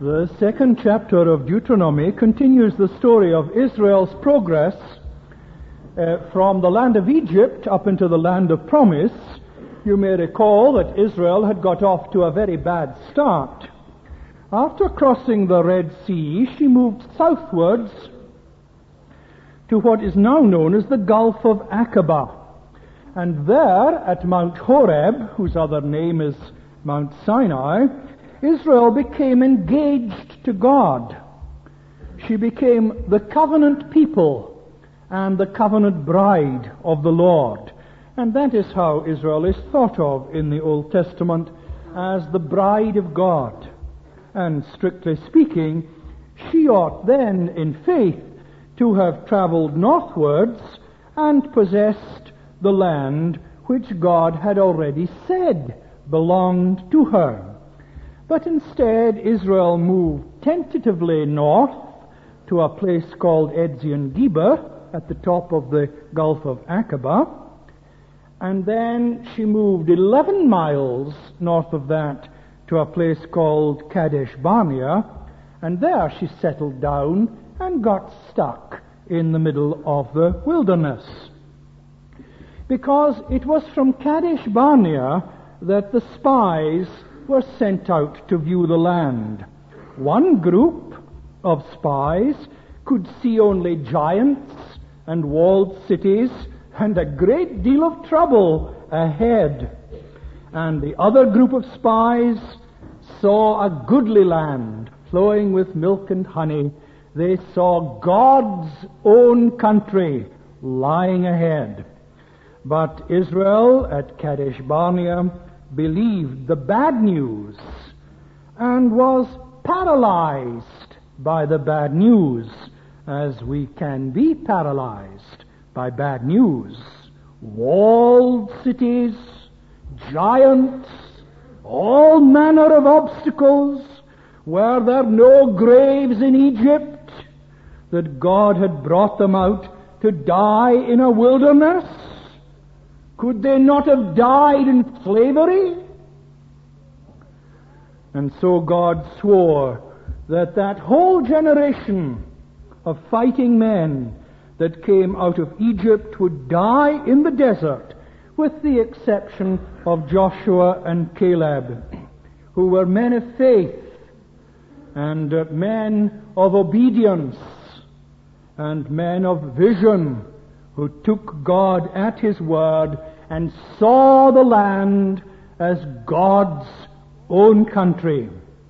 The second chapter of Deuteronomy continues the story of Israel's progress from the land of Egypt up into the land of promise. You may recall that Israel had got off to a very bad start. After crossing the Red Sea, she moved southwards to what is now known as the Gulf of Aqaba. And there, at Mount Horeb, whose other name is Mount Sinai, Israel became engaged to God. She became the covenant people and the covenant bride of the Lord. And that is how Israel is thought of in the Old Testament, as the bride of God. And strictly speaking, she ought then, in faith, to have traveled northwards and possessed the land which God had already said belonged to her. But instead, Israel moved tentatively north to a place called Ezion-Geber at the top of the Gulf of Aqaba. And then she moved 11 miles north of that to a place called Kadesh Barnea. And there she settled down and got stuck in the middle of the wilderness. Because it was from Kadesh Barnea that the spies were sent out to view the land. One group of spies could see only giants and walled cities and a great deal of trouble ahead. And the other group of spies saw a goodly land flowing with milk and honey. They saw God's own country lying ahead. But Israel at Kadesh Barnea believed the bad news and was paralyzed by the bad news, as we can be paralyzed by bad news. Walled cities, giants, all manner of obstacles. Were there no graves in Egypt that God had brought them out to die in a wilderness? Could they not have died in slavery? And so God swore that that whole generation of fighting men that came out of Egypt would die in the desert, with the exception of Joshua and Caleb, who were men of faith and men of obedience and men of vision, who took God at His word and saw the land as God's own country.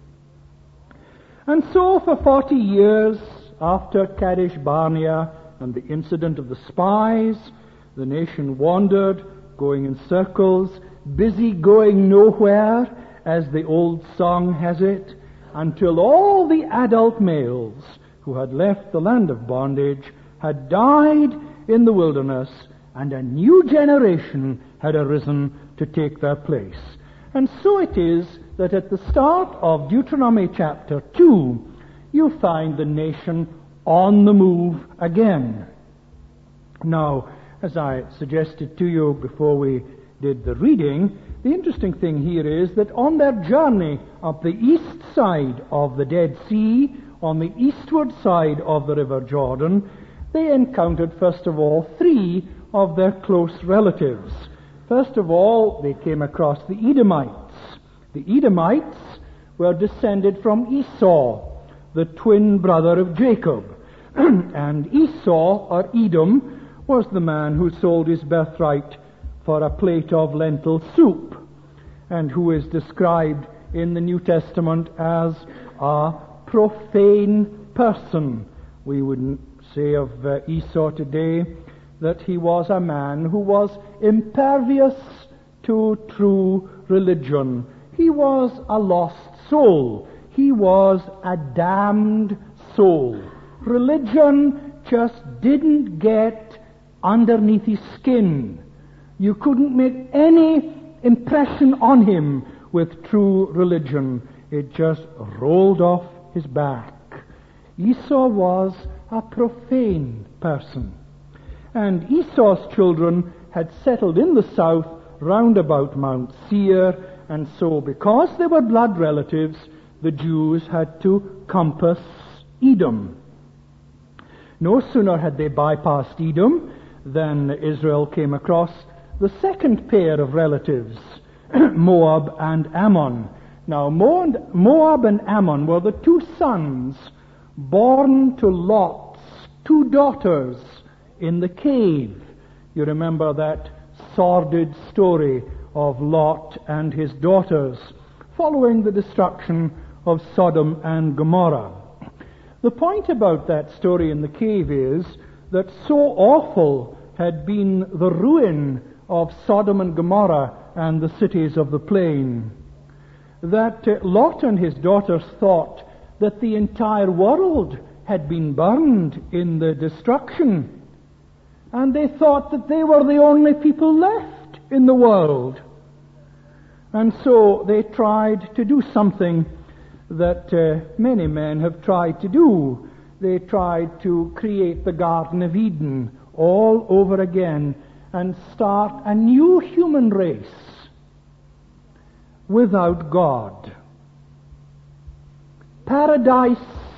And so for 40 years after Kadesh Barnea and the incident of the spies, the nation wandered, going in circles, busy going nowhere, as the old song has it, until all the adult males who had left the land of bondage had died in the wilderness, and a new generation had arisen to take their place. And so it is that at the start of Deuteronomy chapter 2, you find the nation on the move again. Now, as I suggested to you before we did the reading, the interesting thing here is that on their journey up the east side of the Dead Sea, on the eastward side of the River Jordan, they encountered, first of all, 3 of their close relatives. First of all, they came across the Edomites. The Edomites were descended from Esau, the twin brother of Jacob. And Esau, or Edom, was the man who sold his birthright for a plate of lentil soup, and who is described in the New Testament as a profane person. We wouldn't say of Esau today that he was a man who was impervious to true religion. He was a lost soul. He was a damned soul. Religion just didn't get underneath his skin. You couldn't make any impression on him with true religion. It just rolled off his back. Esau was a profane person. And Esau's children had settled in the south round about Mount Seir, and so because they were blood relatives, the Jews had to compass Edom. No sooner had they bypassed Edom than Israel came across the second pair of relatives, Moab and Ammon. Now, Moab and Ammon were the two sons born to Lot's two daughters in the cave. You remember that sordid story of Lot and his daughters following the destruction of Sodom and Gomorrah. The point about that story in the cave is that so awful had been the ruin of Sodom and Gomorrah and the cities of the plain that Lot and his daughters thought that the entire world had been burned in the destruction, and they thought that they were the only people left in the world. And so they tried to do something that many men have tried to do. They tried to create the Garden of Eden all over again and start a new human race without God. Paradise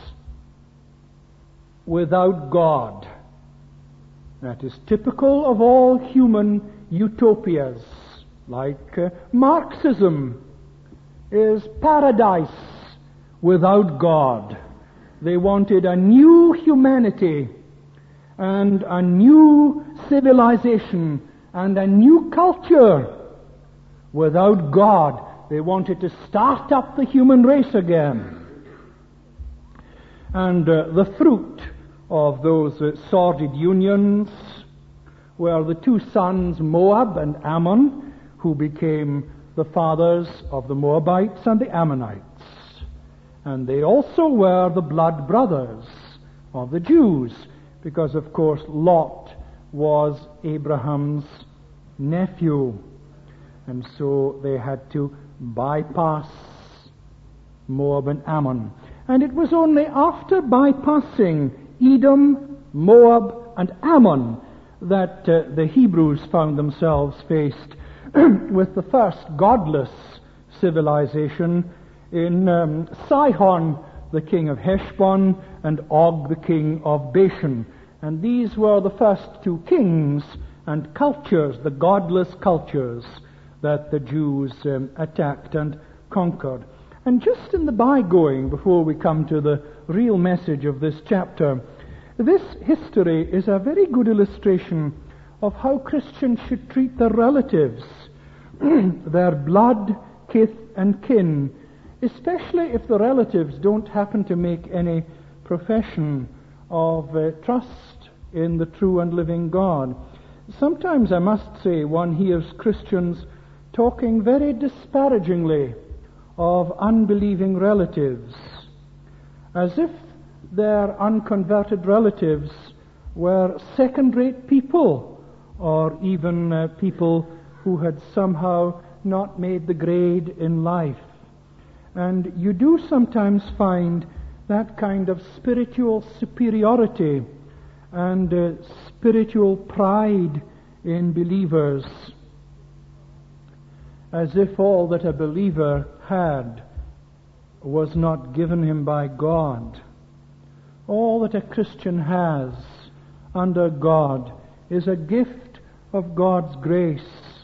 without God. That is typical of all human utopias, like Marxism is paradise without God. They wanted a new humanity and a new civilization and a new culture without God. They wanted to start up the human race again. And the fruit of those sordid unions were the two sons, Moab and Ammon, who became the fathers of the Moabites and the Ammonites. And they also were the blood brothers of the Jews, because of course Lot was Abraham's nephew. And so they had to bypass Moab and Ammon. And it was only after bypassing Edom, Moab, and Ammon that the Hebrews found themselves faced with the first godless civilization in Sihon, the king of Heshbon, and Og, the king of Bashan. And these were the first two kings and cultures, the godless cultures, that the Jews attacked and conquered. And just in the bygoing, before we come to the real message of this chapter, this history is a very good illustration of how Christians should treat their relatives, their blood, kith, and kin, especially if the relatives don't happen to make any profession of trust in the true and living God. Sometimes, I must say, one hears Christians talking very disparagingly of unbelieving relatives, as if their unconverted relatives were second-rate people, or even people who had somehow not made the grade in life. And you do sometimes find that kind of spiritual superiority and spiritual pride in believers, as if all that a believer had was not given him by God. All that a Christian has under God is a gift of God's grace.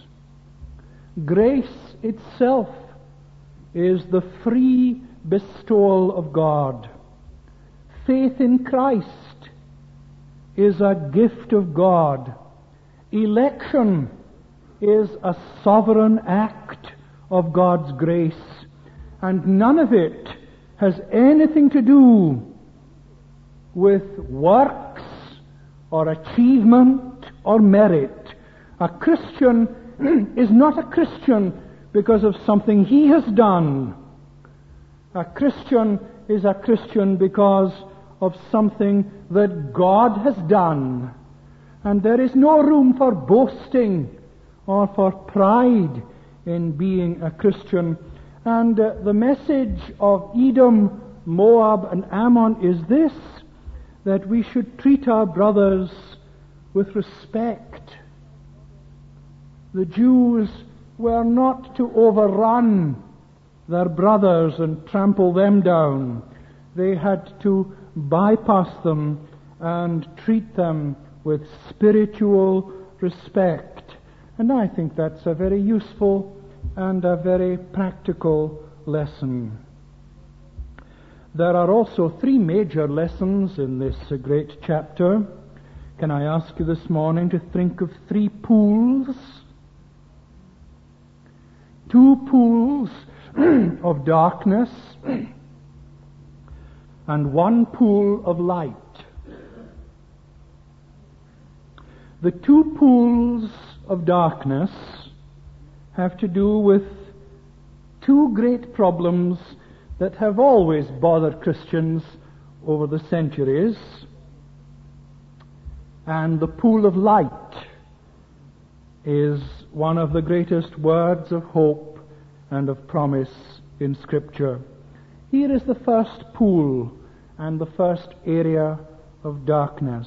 Grace itself is the free bestowal of God. Faith in Christ is a gift of God. Election is a sovereign act of God's grace, and none of it has anything to do with works or achievement or merit. A Christian is not a Christian because of something he has done. A Christian is a Christian because of something that God has done. And there is no room for boasting or for pride in being a Christian. And the message of Edom, Moab, and Ammon is this: that we should treat our brothers with respect. The Jews were not to overrun their brothers and trample them down. They had to bypass them and treat them with spiritual respect. And I think that's a very useful and a very practical lesson. There are also 3 major lessons in this great chapter. Can I ask you this morning to think of 3 pools? 2 pools of darkness and 1 pool of light. The 2 pools of darkness have to do with 2 great problems that have always bothered Christians over the centuries. And the pool of light is one of the greatest words of hope and of promise in Scripture. Here is the first pool and the first area of darkness.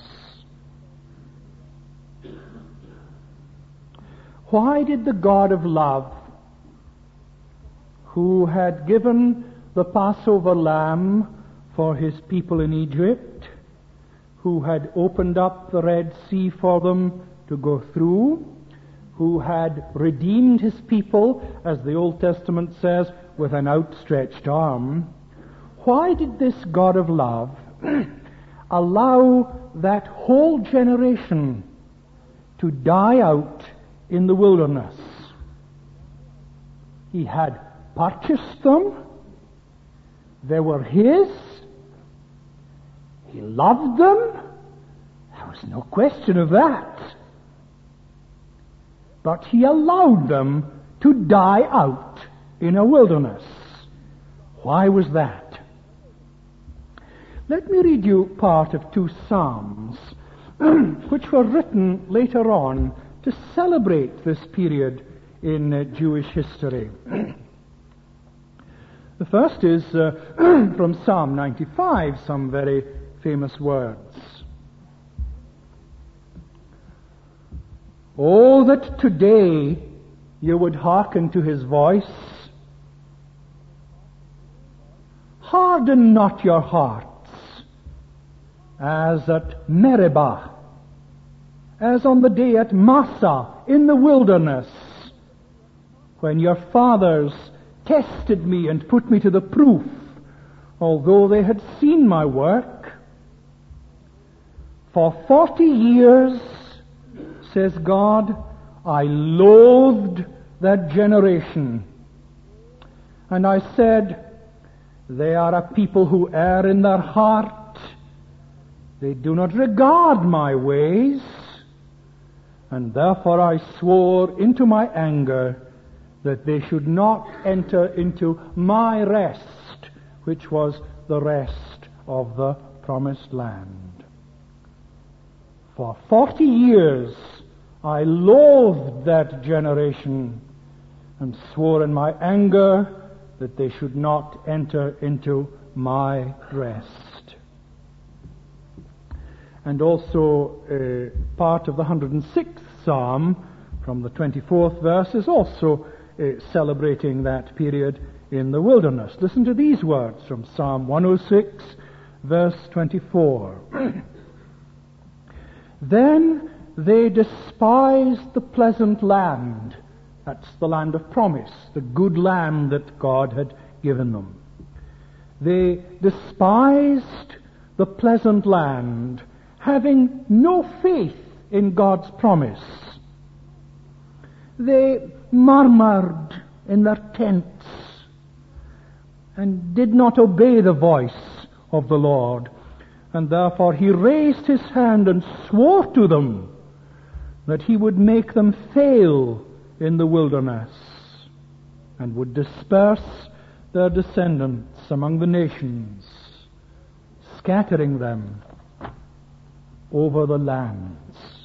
Why did the God of love, who had given the Passover lamb for his people in Egypt, who had opened up the Red Sea for them to go through, who had redeemed his people, as the Old Testament says, with an outstretched arm, why did this God of love allow that whole generation to die out in the wilderness? He had purchased them. They were his. He loved them. There was no question of that. But he allowed them to die out in a wilderness. Why was that? Let me read you part of 2 Psalms which were written later on to celebrate this period in Jewish history. The first is from Psalm 95, some very famous words. Oh, that today you would hearken to his voice. Harden not your hearts, as at Meribah, as on the day at Massah in the wilderness, when your fathers tested me and put me to the proof, although they had seen my work. For 40 years, says God, I loathed that generation. And I said, they are a people who err in their heart. They do not regard my ways. And therefore I swore into my anger that they should not enter into my rest, which was the rest of the promised land. For 40 years I loathed that generation and swore in my anger that they should not enter into my rest. And also part of the 106th Psalm from the 24th verse is also celebrating that period in the wilderness. Listen to these words from Psalm 106, verse 24. Then they despised the pleasant land. That's the land of promise, the good land that God had given them. They despised the pleasant land, having no faith in God's promise. They murmured in their tents and did not obey the voice of the Lord. And therefore he raised his hand and swore to them that he would make them fail in the wilderness and would disperse their descendants among the nations, scattering them over the lands.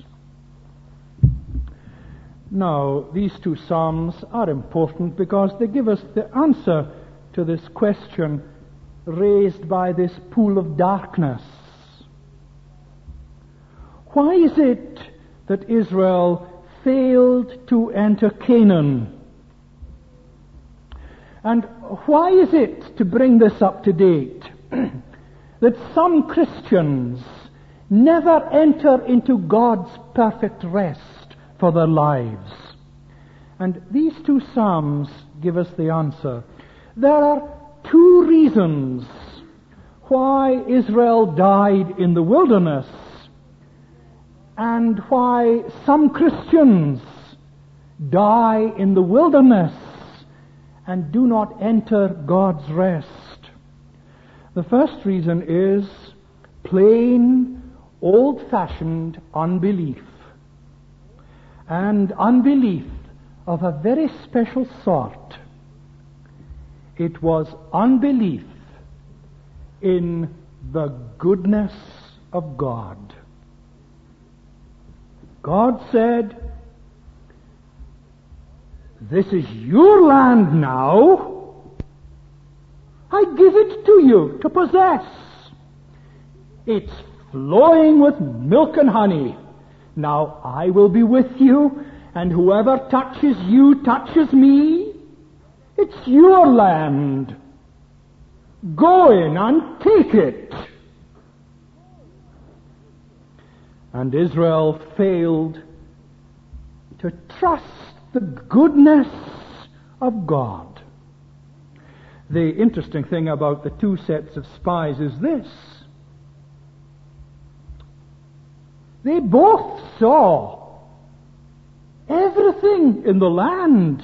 Now, these 2 Psalms are important because they give us the answer to this question raised by this pool of darkness. Why is it that Israel failed to enter Canaan? And why is it, to bring this up to date, that some Christians never enter into God's perfect rest for their lives? And these two Psalms give us the answer. There are two reasons why Israel died in the wilderness, and why some Christians die in the wilderness and do not enter God's rest. The first reason is plain, old-fashioned unbelief. And unbelief of a very special sort. It was unbelief in the goodness of God. God said, "This is your land now. I give it to you to possess. It's flowing with milk and honey. Now I will be with you, and whoever touches you touches me. It's your land. Go in and take it." And Israel failed to trust the goodness of God. The interesting thing about the two sets of spies is this. They both saw everything in the land.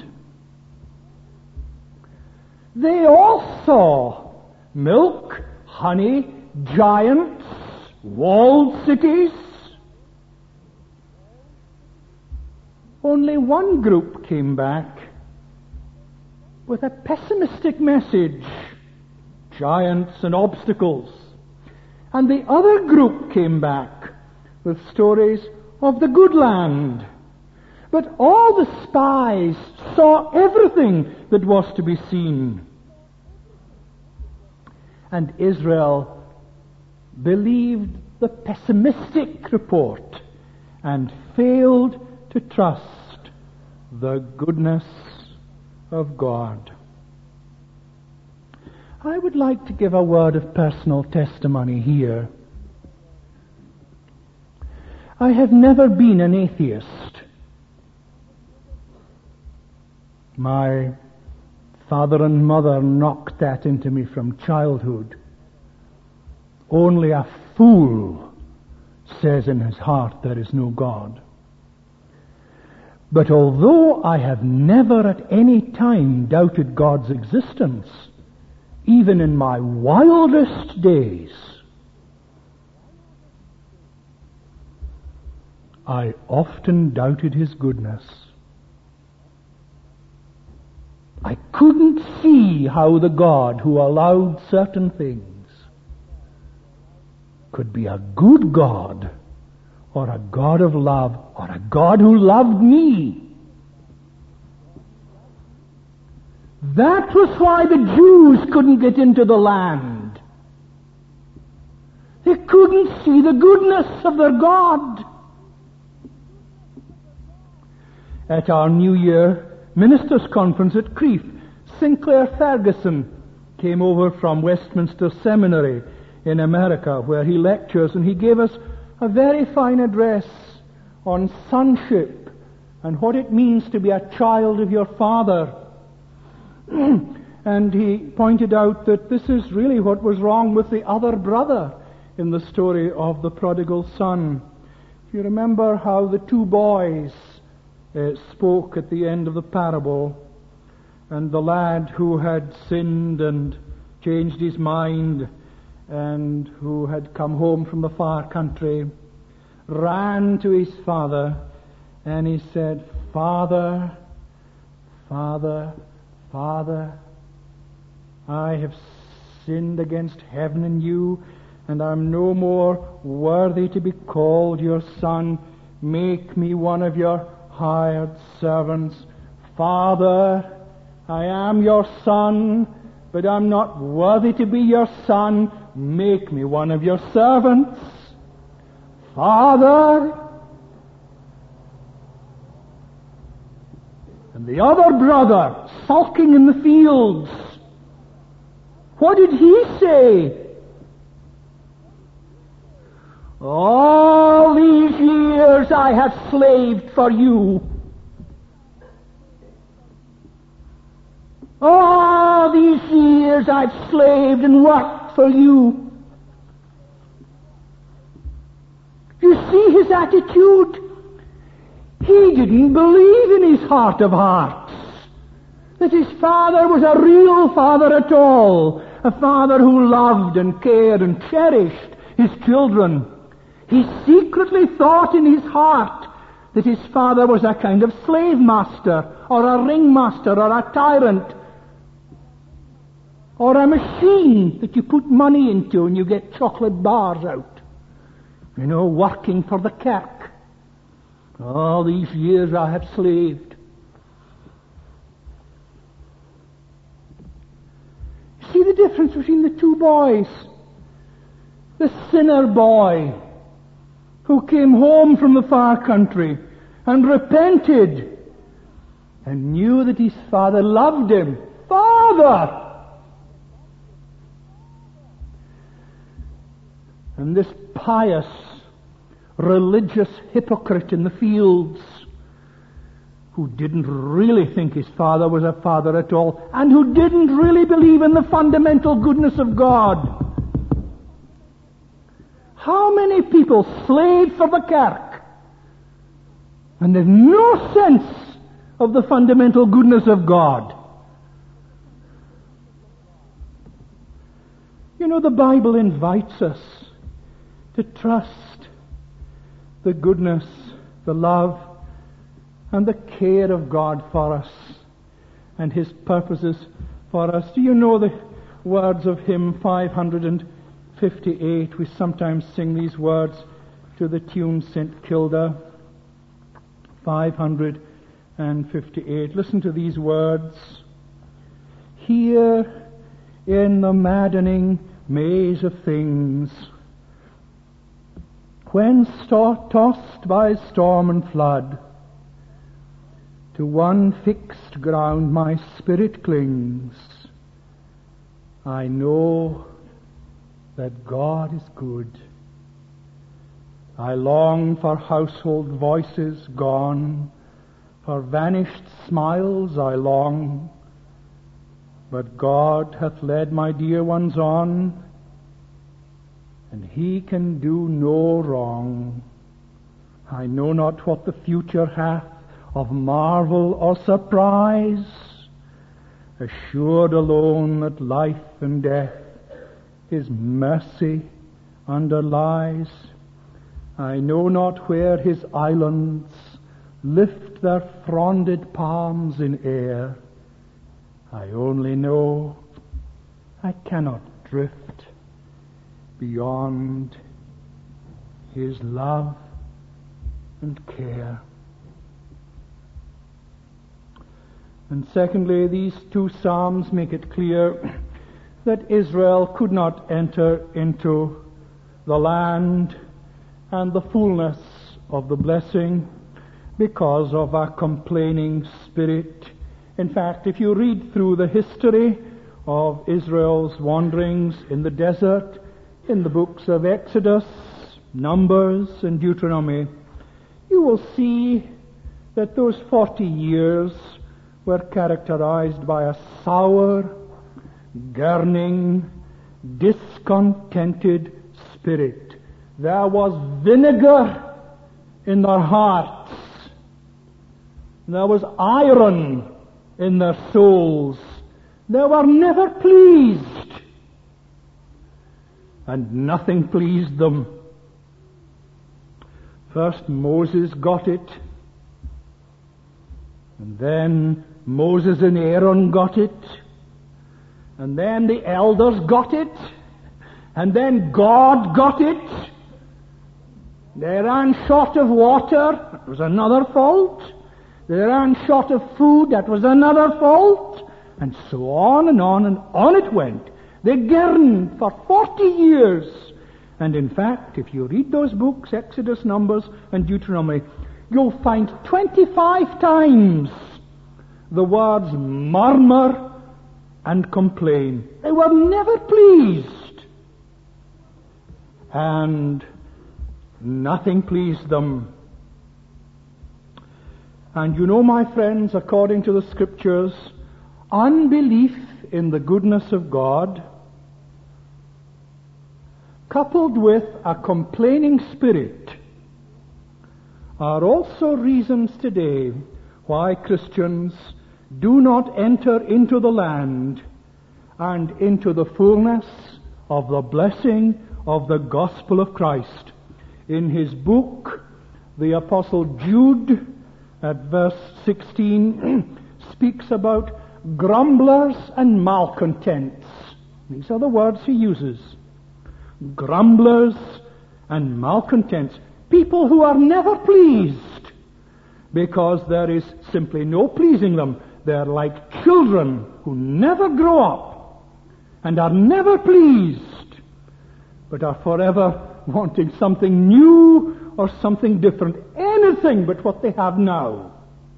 They all saw milk, honey, giants, walled cities. Only one group came back with a pessimistic message, giants and obstacles. And the other group came back with stories of the good land. But all the spies saw everything that was to be seen. And Israel believed the pessimistic report and failed to trust the goodness of God. I would like to give a word of personal testimony here. I have never been an atheist. My father and mother knocked that into me from childhood. Only a fool says in his heart there is no God. But although I have never at any time doubted God's existence, even in my wildest days, I often doubted His goodness. I couldn't see how the God who allowed certain things could be a good God, or a God of love, or a God who loved me. That was why the Jews couldn't get into the land. They couldn't see the goodness of their God. At our New Year Ministers' Conference at Crieff, Sinclair Ferguson came over from Westminster Seminary in America, where he lectures, and he gave us a very fine address on sonship and what it means to be a child of your Father. And he pointed out that this is really what was wrong with the other brother in the story of the prodigal son. If you remember how the two boys spoke at the end of the parable, and the lad who had sinned and changed his mind and who had come home from the far country ran to his father and he said, "Father, Father, Father, I have sinned against heaven and you, and I'm no more worthy to be called your son. Make me one of your hired servants. Father, I am your son, but I'm not worthy to be your son. Make me one of your servants. Father." And the other brother sulking in the fields, what did he say? All these years I have slaved for you. All these years I've slaved and worked for you. You see his attitude? He didn't believe in his heart of hearts that his father was a real father at all, a father who loved and cared and cherished his children. He secretly thought in his heart that his father was a kind of slave master, or a ringmaster, or a tyrant, or a machine that you put money into and you get chocolate bars out. You know, working for the kirk. All these years I have slaved. See the difference between the two boys? The sinner boy who came home from the far country and repented and knew that his father loved him. Father! And this pious, religious hypocrite in the fields who didn't really think his father was a father at all, and who didn't really believe in the fundamental goodness of God. How many people slave for the kirk and there's no sense of the fundamental goodness of God? You know, the Bible invites us to trust the goodness, the love, and the care of God for us and His purposes for us. Do you know the words of hymn 558? We sometimes sing these words to the tune St. Kilda. 558. Listen to these words. Here in the maddening maze of things, when tossed by storm and flood, to one fixed ground my spirit clings. I know that God is good. I long for household voices gone, for vanished smiles I long, but God hath led my dear ones on, and He can do no wrong. I know not what the future hath of marvel or surprise, assured alone that life and death His mercy underlies. I know not where His islands lift their fronded palms in air. I only know I cannot drift beyond His love and care. And secondly, these two Psalms make it clear that Israel could not enter into the land and the fullness of the blessing because of a complaining spirit. In fact, if you read through the history of Israel's wanderings in the desert, in the books of Exodus, Numbers, and Deuteronomy, you will see that those 40 years were characterized by a sour, gurning, discontented spirit. There was vinegar in their hearts. There was iron in their souls. They were never pleased. And nothing pleased them. First Moses got it. And then Moses and Aaron got it. And then the elders got it. And then God got it. They ran short of water. That was another fault. They ran short of food. That was another fault. And so on and on and on it went. They gurned for 40 years. And in fact, if you read those books, Exodus, Numbers, and Deuteronomy, you'll find 25 times the words murmur and complain. They were never pleased. And nothing pleased them. And you know, my friends, according to the Scriptures, unbelief in the goodness of God, coupled with a complaining spirit, are also reasons today why Christians do not enter into the land and into the fullness of the blessing of the gospel of Christ. In his book, the Apostle Jude, at verse 16, speaks about grumblers and malcontents. These are the words he uses. Grumblers and malcontents. People who are never pleased, because there is simply no pleasing them. They are like children who never grow up and are never pleased, but are forever wanting something new or something different, anything but what they have now.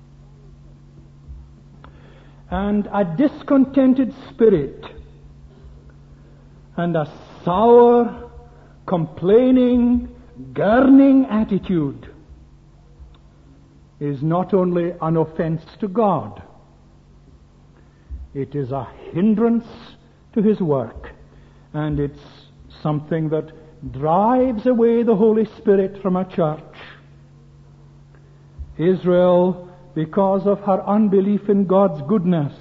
And a discontented spirit and a sour, complaining, gurning attitude is not only an offense to God, it is a hindrance to his work, and it's something that drives away the Holy Spirit from a church. Israel, because of her unbelief in God's goodness,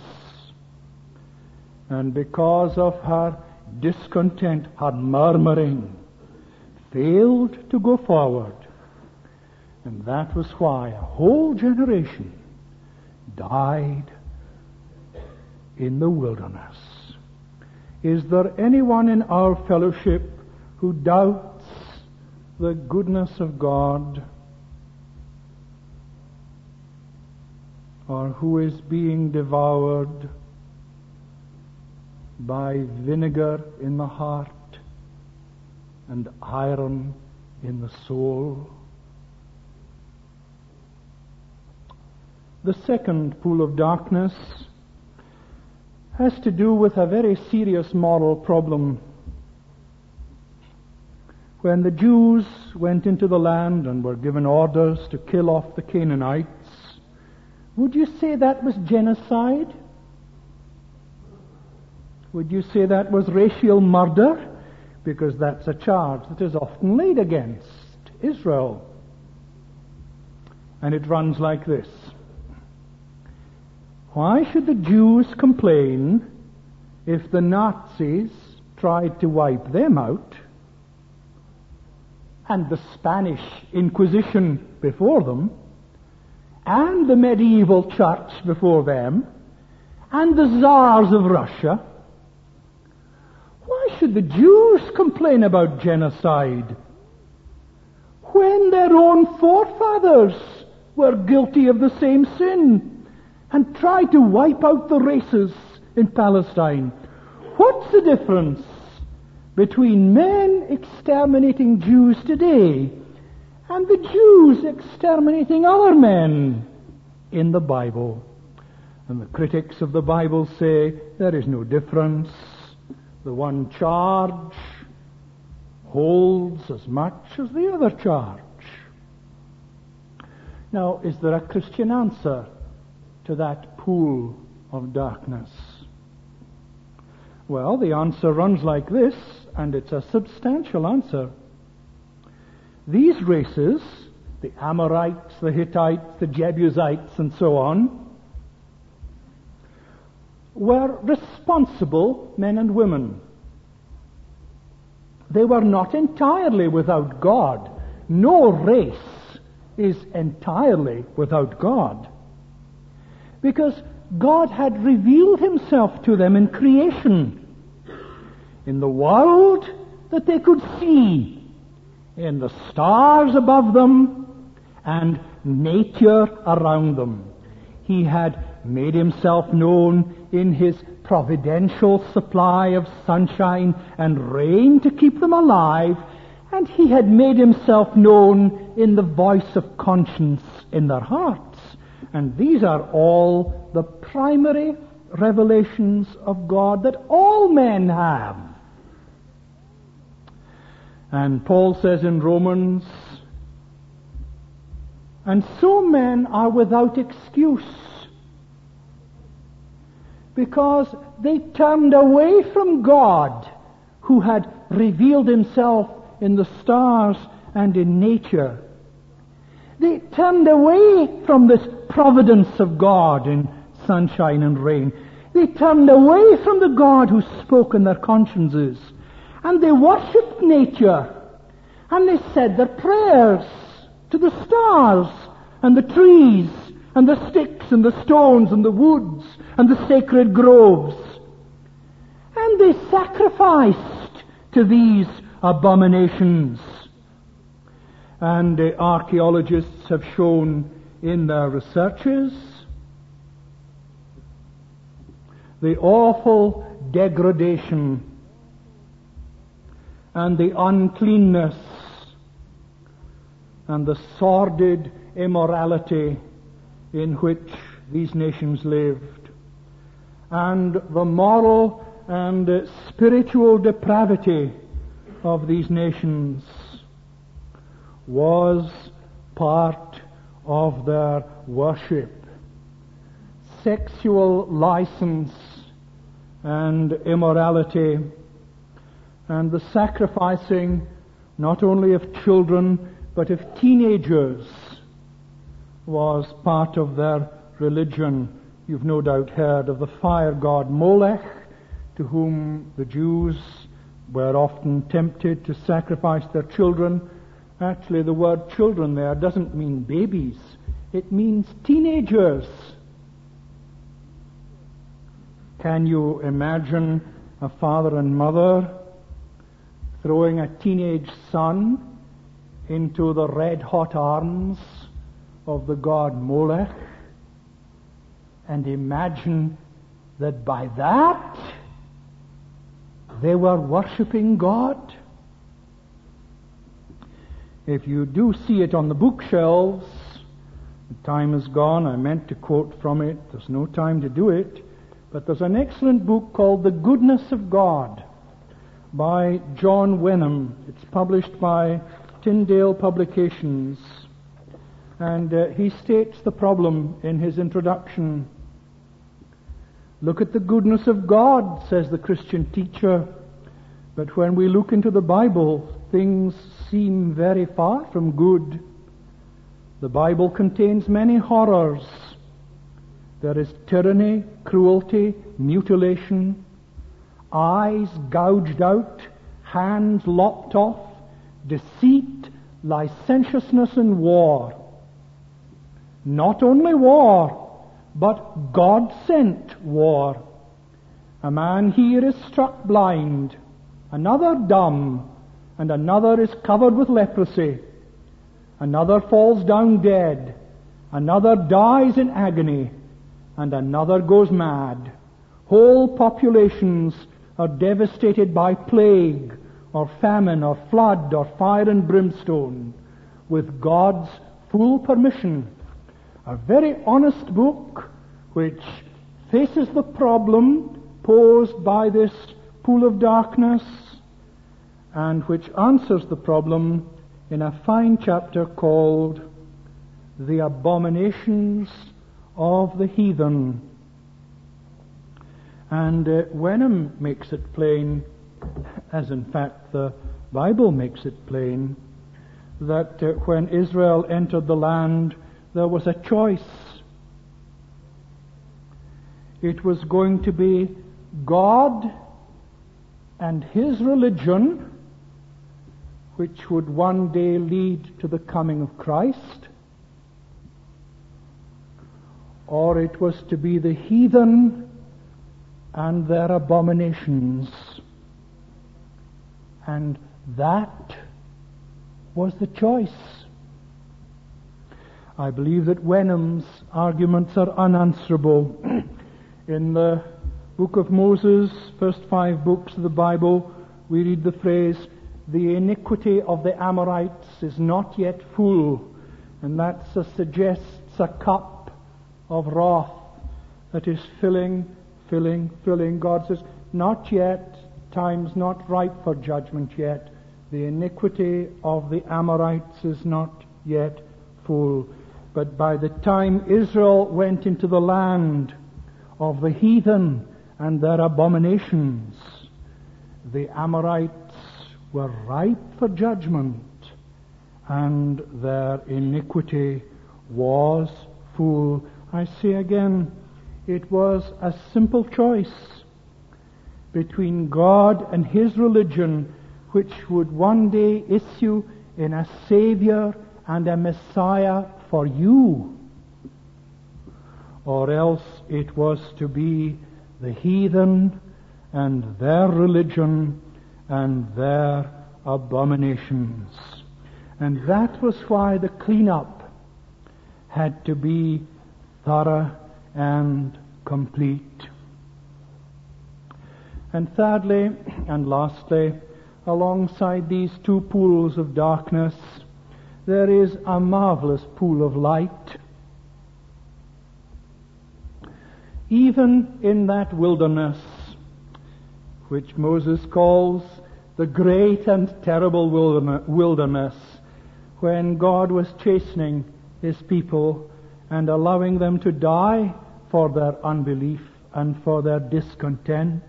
and because of her discontent, her murmuring, failed to go forward. And that was why a whole generation died in the wilderness. Is there anyone in our fellowship who doubts the goodness of God, or who is being devoured by vinegar in the heart and iron in the soul? The second pool of darkness has to do with a very serious moral problem. When the Jews went into the land and were given orders to kill off the Canaanites, would you say that was genocide? Would you say that was racial murder? Because that's a charge that is often laid against Israel. And it runs like this. Why should the Jews complain if the Nazis tried to wipe them out, and the Spanish Inquisition before them, and the medieval church before them, and the czars of Russia? Why should the Jews complain about genocide when their own forefathers were guilty of the same sin and tried to wipe out the races in Palestine? What's the difference between men exterminating Jews today and the Jews exterminating other men in the Bible? And the critics of the Bible say there is no difference. The one charge holds as much as the other charge. Now, is there a Christian answer to that pool of darkness? Well, the answer runs like this, and it's a substantial answer. These races, the Amorites, the Hittites, the Jebusites, and so on, were responsible men and women. They were not entirely without God. No race is entirely without God, because God had revealed himself to them in creation, in the world that they could see, in the stars above them, and nature around them. He had made himself known in his providential supply of sunshine and rain to keep them alive, and he had made himself known in the voice of conscience in their hearts. And these are all the primary revelations of God that all men have. And Paul says in Romans, and so men are without excuse, because they turned away from God, who had revealed himself in the stars and in nature. They turned away from this providence of God in sunshine and rain. They turned away from the God who spoke in their consciences. And they worshipped nature. And they said their prayers to the stars and the trees and the sticks and the stones and the woods and the sacred groves. And they sacrificed to these abominations. And archaeologists have shown in their researches the awful degradation and the uncleanness and the sordid immorality in which these nations lived, and the moral and spiritual depravity of these nations was part of their worship. Sexual license and immorality, and the sacrificing not only of children but of teenagers was part of their religion. You've no doubt heard of the fire god Molech, to whom the Jews were often tempted to sacrifice their children. Actually, the word children there doesn't mean babies. It means teenagers. Can you imagine a father and mother throwing a teenage son into the red-hot arms of the god Molech? And imagine that by that they were worshipping God? If you do see it on the bookshelves, the time is gone. I meant to quote from it. There's no time to do it. But there's an excellent book called The Goodness of God by John Wenham. It's published by Tyndale Publications. And he states the problem in his introduction. Look at the goodness of God, says the Christian teacher. But when we look into the Bible, things seem very far from good. The Bible contains many horrors. There is tyranny, cruelty, mutilation, eyes gouged out, hands lopped off, deceit, licentiousness, and war. Not only war, but God-sent war. A man here is struck blind, another dumb, and another is covered with leprosy. Another falls down dead, another dies in agony, and another goes mad. Whole populations are devastated by plague, or famine, or flood, or fire and brimstone, with God's full permission. A very honest book which faces the problem posed by this pool of darkness, and which answers the problem in a fine chapter called The Abominations of the Heathen. And Wenham makes it plain, as in fact the Bible makes it plain, that when Israel entered the land, there was a choice. It was going to be God and His religion, which would one day lead to the coming of Christ, or it was to be the heathen and their abominations. And that was the choice. I believe that Wenham's arguments are unanswerable. In the book of Moses, first 5 books of the Bible, we read the phrase, "The iniquity of the Amorites is not yet full," and that suggests a cup of wrath that is filling. God says, not yet, time's not ripe for judgment yet. The iniquity of the Amorites is not yet full. But by the time Israel went into the land of the heathen and their abominations, the Amorites were ripe for judgment, and their iniquity was full. I say again, it was a simple choice between God and His religion, which would one day issue in a Savior and a Messiah for you, or else it was to be the heathen and their religion and their abominations. And that was why the clean-up had to be thorough and complete. And thirdly and lastly, alongside these two pools of darkness, there is a marvelous pool of light. Even in that wilderness, which Moses calls the great and terrible wilderness, when God was chastening His people and allowing them to die for their unbelief and for their discontent,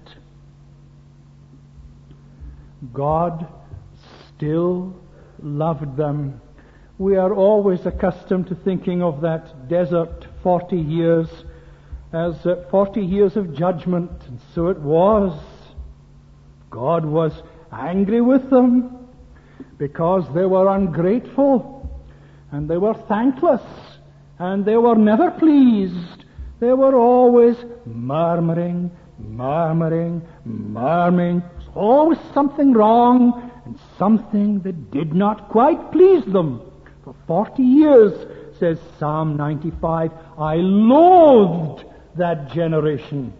God still loved them. We are always accustomed to thinking of that desert 40 years as 40 years of judgment, and so it was. God was angry with them because they were ungrateful and they were thankless and they were never pleased. They were always murmuring. There's always something wrong and something that did not quite please them. For 40 years, says Psalm 95, I loathed that generation.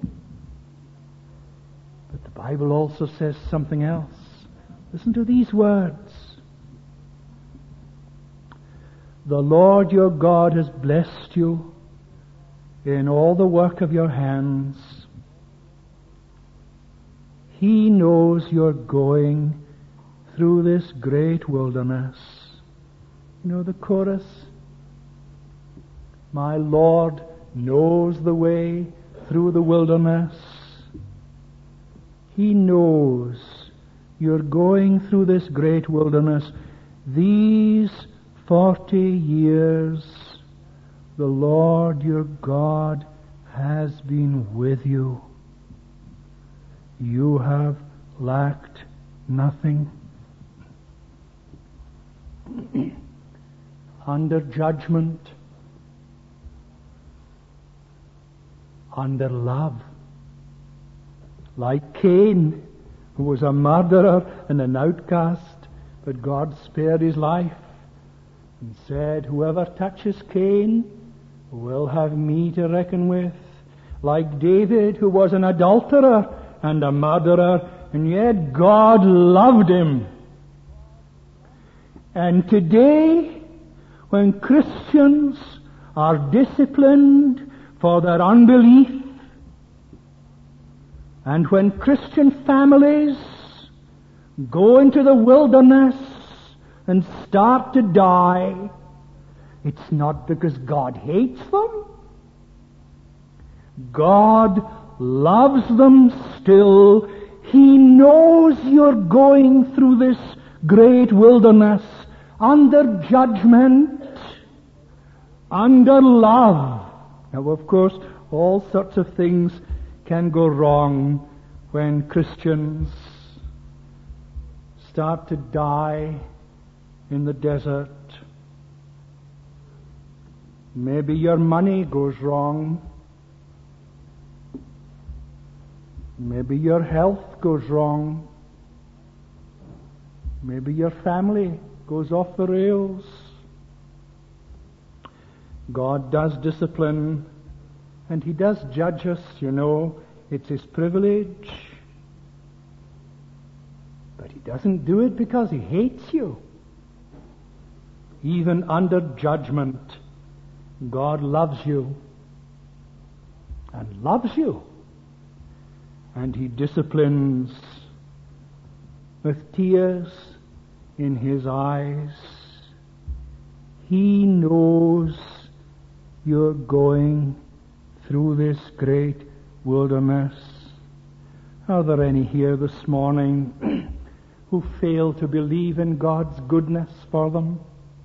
But the Bible also says something else. Listen to these words. The Lord your God has blessed you in all the work of your hands. He knows you're going through this great wilderness. You know the chorus? My Lord knows the way through the wilderness. He knows you're going through this great wilderness. These 40 years, the Lord your God has been with you. You have lacked nothing. Under judgment, under love. Like Cain, who was a murderer and an outcast, but God spared his life and said, whoever touches Cain will have me to reckon with. Like David, who was an adulterer and a murderer, and yet God loved him. And today, when Christians are disciplined for their unbelief, and when Christian families go into the wilderness and start to die, it's not because God hates them. God loves them still. He knows you're going through this great wilderness under judgment, under love. Now, of course, all sorts of things can go wrong when Christians start to die in the desert. Maybe your money goes wrong. Maybe your health goes wrong. Maybe your family goes off the rails. God does discipline, and He does judge us, you know. It's His privilege. But He doesn't do it because He hates you. Even under judgment, God loves you. and loves you. And He disciplines with tears in His eyes. He knows you're going through this great wilderness. Are there any here this morning who fail to believe in God's goodness for them?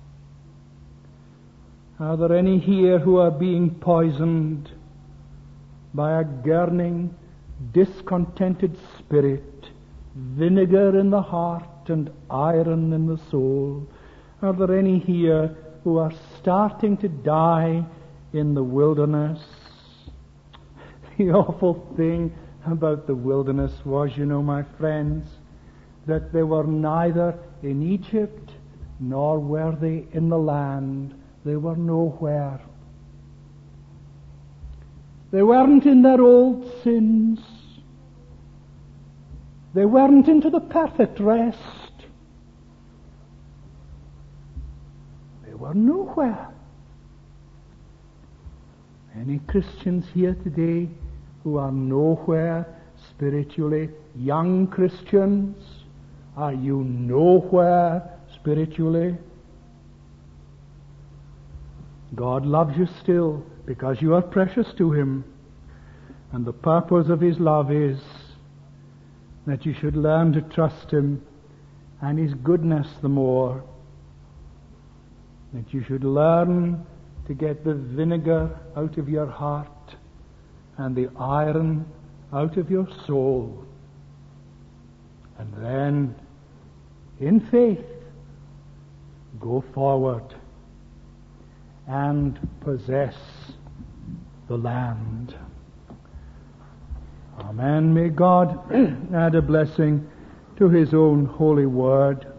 Are there any here who are being poisoned by a gurning, discontented spirit, vinegar in the heart and iron in the soul? Are there any here who are starting to die in the wilderness? The awful thing about the wilderness was, my friends, that they were neither in Egypt nor were they in the land. They were nowhere. They weren't in their old sins. They weren't into the perfect rest. They were nowhere. Any Christians here today who are nowhere spiritually? Young Christians, are you nowhere spiritually? God loves you still because you are precious to Him. And the purpose of His love is that you should learn to trust Him and His goodness the more. That you should learn to get the vinegar out of your heart and the iron out of your soul. And then, in faith, go forward and possess the land. Amen. May God add a blessing to His own holy word.